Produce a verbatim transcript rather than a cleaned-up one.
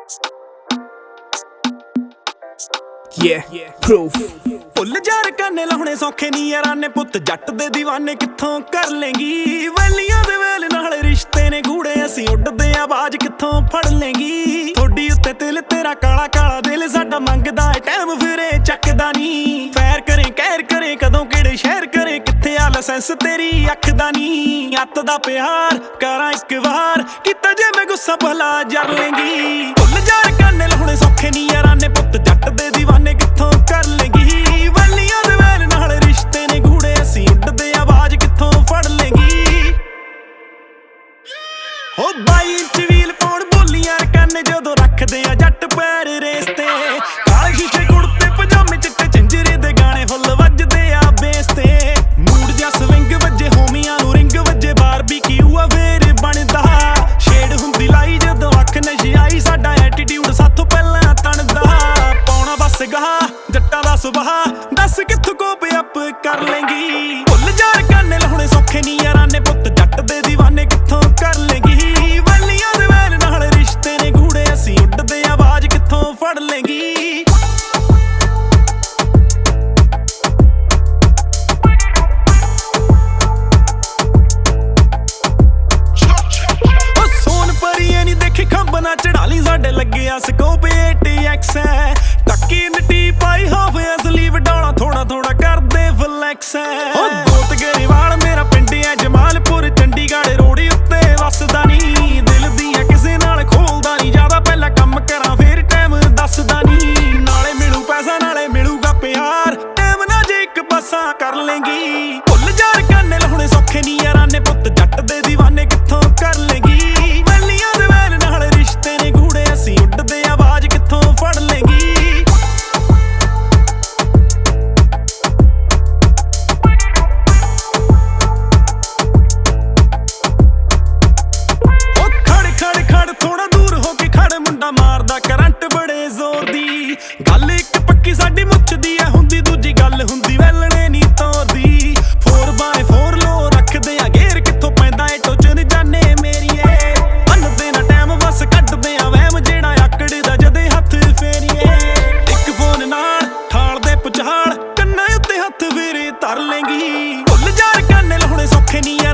Yeah, proof. ਭੁੱਲ ਜਾਰ ਕੰਨੇ ਲਾਉਣੇ ਸੌਖੇ ਨੀ ਯਾਰਾਂ ਨੇ ਪੁੱਤ ਜੱਟ ਦੇ دیਵਾਨੇ ਕਿੱਥੋਂ ਕਰ ਲੇਂਗੀ। ਵੈਲੀਆਂ ਦੇ ਵੇਲ ਨਾਲ ਰਿਸ਼ਤੇ ਨੇ ਗੂੜੇ ਅਸੀਂ ਉੱਡਦੇ ਆਵਾਜ਼ ਕਿੱਥੋਂ ਫੜ ਲੇਂਗੀ। ਥੋੜੀ ਉੱਤੇ ਤਿਲ ਤੇਰਾ ਕਾਲਾ ਕਾਲਾ ਦਿਲ ਸਾਡਾ ਮੰਗਦਾ ਏ ਟਾਈਮ ਫਿਰੇ ਚੱਕਦਾ ਨੀ। ਫੈਰ ਕਰੇ ਕਹਿਰ ਕਰੇ ਕਦੋਂ ਕਿਹੜੇ ਸ਼ਹਿਰ ਕਰੇ ਕਿੱਥੇ ਆ ਲਾਇਸੈਂਸ ਤੇਰੀ ਅੱਖ ਦਾ ਨੀ। ਅੱਤ ਦਾ ਪਿਆਰ ਕਰਾਂ ਇੱਕ ਵਾਰ ਕੀਤਾ ਜੇ ਮੈਂ ਗੁੱਸਾ ਭਲਾ ਜਰ ਲੇਂਗੀ। ਭੁੱਲ ਜਾਰ ਕੰਨੇ ਲਾਉਣੇ ਸੌਖੇ ਨੀ ਯਾਰਾਂ ਨੇ ਪੁੱਤ ਜੱਟ ਦੇ دیਵਾਨੇ ਕਿੱਥੋਂ ਕਰ ਲੇਂਗੀ। ਵੈਲੀਆਂ ਦੇ ਵੇਲ ਨਾਲ ਰਿਸ਼ਤੇ ਨੇ ਗੂੜੇ ਅਸੀਂ ਉੱਡਦੇ ਆਵਾਜ਼ ਕਿੱਥੋਂ ਫੜ ਲੇਂਗੀ। ਹੋ ਬਾਈ ਇੰਚ ਵੀਲ ਪਾਉਣ ਬੋਲੀਆਂ ਕੰਨ ਜਦੋਂ ਰੱਖਦੇ ਆ ਜੱਟ ਪੈਰ ਰੇਸ ਤੇ। ਕਾਲੇ ਸ਼ੀਸ਼ੇ ਕੁੜਤੇ ਪਜਾਮੇ ਚਿੱਟੇ ਝੰਜਰੇ ਦੇ ਗਾਣੇ ਫੁੱਲ ਵੱਜਦੇ ਆ ਬੇਸ ਤੇ। ਮੂਡ ਜਿਹਾ ਸਵਿੰਗ ਵੱਜੇ ਹੋਮੀਆਂ ਨੂੰ ਰਿੰਗ ਵੱਜੇ ਬਾਰਬੀਕਿਊ ਆ ਫੇਰ ਬਣਦਾ। ਸ਼ੇਡ ਹੁੰਦੀ ਲਾਈ ਜਦੋਂ ਅੱਖ ਨਸ਼ੀ ਆਈ ਸਾਡਾ ਐਟੀਟਿਊਡ ਸਾਥੋਂ ਪਹਿਲਾਂ ਤਣਦਾ। ਪਾਉਣਾ ਬਸ ਗਾਹ ਜੱਟਾਂ ਦਾ ਸੁਭਾਅ ਦੱਸ ਕਿੱਥੋਂ ਕੋਪ ਅਪ ਕਰ ਲੇਂਗੀ। ਭੁੱਲ ਜਾਰ ਕੰਨੇ ਲਾਉਣੇ ਸੌਖੇ ਨੀ ਯਾਰਾਂ ਨੇ ਪੁੱਤ ਜੱਟ ਦੇ دیਵਾਨੇ ਕਿੱਥੋਂ ਕਰ ਲੇਂਗੀ। ਵੈਲੀਆਂ ਦੇ ਵੇਲ ਨਾਲ ਰਿਸ਼ਤੇ ਨੇ ਗੂੜੇ ਅਸੀਂ ਉੱਡਦੇ ਆਵਾਜ਼ ਕਿੱਥੋਂ ਫੜ ਲੇਂਗੀ। ਉਹ ਸੋਨ ਪਰੀਏ ਨੀ ਦੇਖੀ ਖੰਭ ਨਾ ਚੜਾ ਲਈ ਸਾਡੇ ਲੱਗਿਆ ਸਕੋਪ ਏਟ ਐਕਸ ਹੈ। ਟੱਕੀ ਨਟੀ ਪਾਈ ਹਾਫ ਅਸਲੀ ਵਡਾਉਣਾ ਥੋੜਾ ਥੋੜਾ ਕਰਦੇ ਫਲੈਕਸ ਹੈ। ਉਹ ਦੋਤ ਗਰੇਵਾਲ ਮੇਰਾ ਪਿੰਡ ਐ ਜਮਾਲਪੁਰ ਚੰਡੀਗੜ੍ਹ ਰੋਡ ਉੱਤੇ ਵਸਦਾ ਨੀ। ਦਿਲ ਦੀਆਂ ਕਿਸੇ ਨਾਲ ਖੋਲਦਾ ਨੀ ਜ਼ਿਆਦਾ ਪਹਿਲਾਂ ਕੰਮ ਕਰਾਂ ਫੇਰ ਟਾਈਮ ਦੱਸਦਾ ਨੀ। ਨਾਲੇ ਮਿਲੂ ਪੈਸਾ ਨਾਲੇ ਮਿਲੂਗਾ ਪਿਆਰ ਟਾਈਮ ਨਾ ਜੇ ਇੱਕ ਪਾਸਾ ਕਰ ਲੇਂਗੀ। ਭੁੱਲ ਜਾਰ ਕੰਨੇ ਲਾਉਣੇ ਸੌਖੇ ਨੀ ਯਾਰਾਂ ਨੇ ਪੁੱਤ ਜੱਟ ਦੇ دیਵਾਨੇ ਕਿੱਥੋਂ ਕਰ ਲੇਂਗੀ। ਵੈਲੀਆਂ ਦੇ ਵੇਲ ਨਾਲ ਰਿਸ਼ਤੇ ਨੇ ਗੂੜੇ ਅਸੀਂ ਉੱਡਦੇ ਆਵਾਜ਼ ਕਿੱਥੋਂ ਫੜ ਲੇਂਗੀ। ਮਾਰਦਾ ਕਰੰਟ ਬੜੇ ਜ਼ੋਰ ਦੀ ਗੱਲ ਇੱਕ ਪੱਕੀ ਸਾਡੀ ਮੁੱਛਦੀ ਐ ਹੁੰਦੀ ਦੂਜੀ ਗੱਲ ਹੁੰਦੀ ਵੈਲਣੇ ਨੀ ਤੋਰਦੀ। ਫੋਰ ਬਾਏ ਫੋਰ ਲੋ ਰੱਖਦੇ ਆ ਗੇਰ ਕਿੱਥੋਂ ਪੈਂਦਾ ਏ ਟੋਚਨ ਜਾਨੇ ਮੇਰੀਏ। ਬੰਨਦੇ ਨਾ ਟਾਈਮ ਬਸ ਕੱਢਦੇ ਆ ਵਹਿਮ ਜਿਹੜਾ ਆਕੜਦਾ ਜਦੇ ਹੱਥ ਫੇਰੀਏ। ਇੱਕ ਫੋਨ ਨਾਲ ਠਾਲ ਦੇ ਪੁਚਾਲ ਕੰਨਾਂ ਉੱਤੇ ਹੱਥ ਫੇਰੇ ਧਰ ਲੇਂਗੀ। ਭੁੱਲ ਜਾਰ ਕੰਨੇ ਲਾਉਣੇ ਸੌਖੇ ਨੀ